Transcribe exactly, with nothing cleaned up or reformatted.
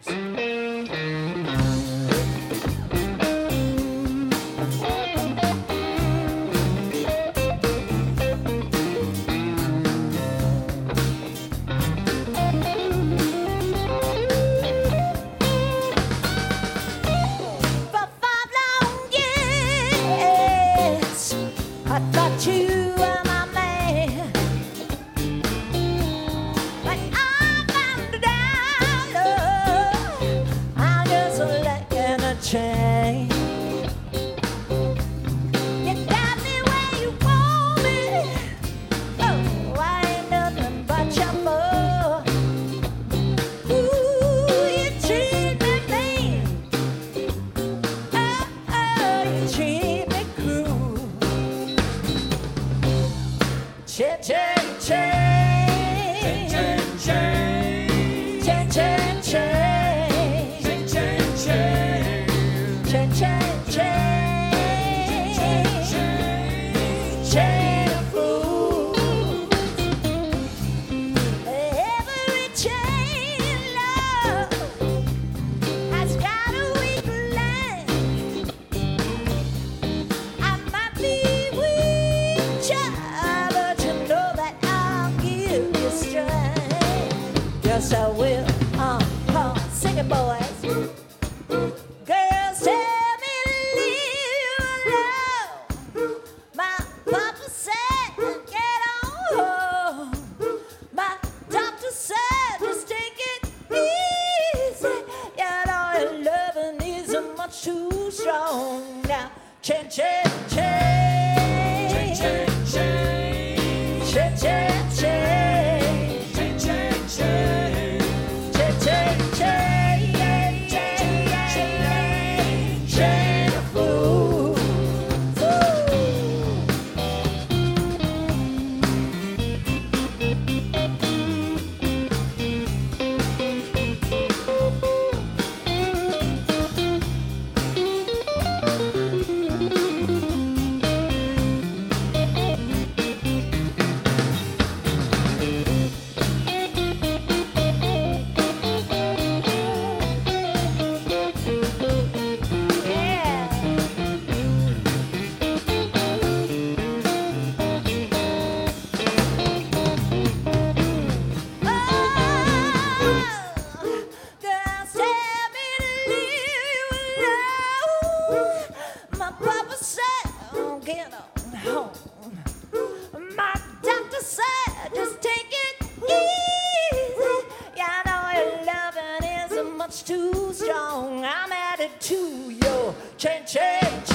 For five long years, I thought you were my man. But I found out, oh, I'm just letting a change. You got me where you want me. Oh, I ain't nothing but your fool. Ooh, you treat me mean. Oh, oh, you treat me cruel. Cha cha cha. Cha cha cha. Cha cha cha. Chain of fools. Every chain, love, has got a weak link. I might be weak, child, but you know that I'll give you strength. Yes, I will. Uh, uh, sing it, boys. Girls tell me to leave you alone. My papa said get on home. My doctor said just take it easy. You know your loving isn't much too strong now. Chain, chain, chain. Chain, chain, chain. Chain, chain, chain. Chain, chain, chain. Chain, chain, chain. Chain of fools. Yeah. Oh, girls tell me to leave you alone. My papa said, oh, get on home. My doctor said, just take it easy. Yeah, I know your loving isn't much too strong. I'm added to your chain, chain, chain.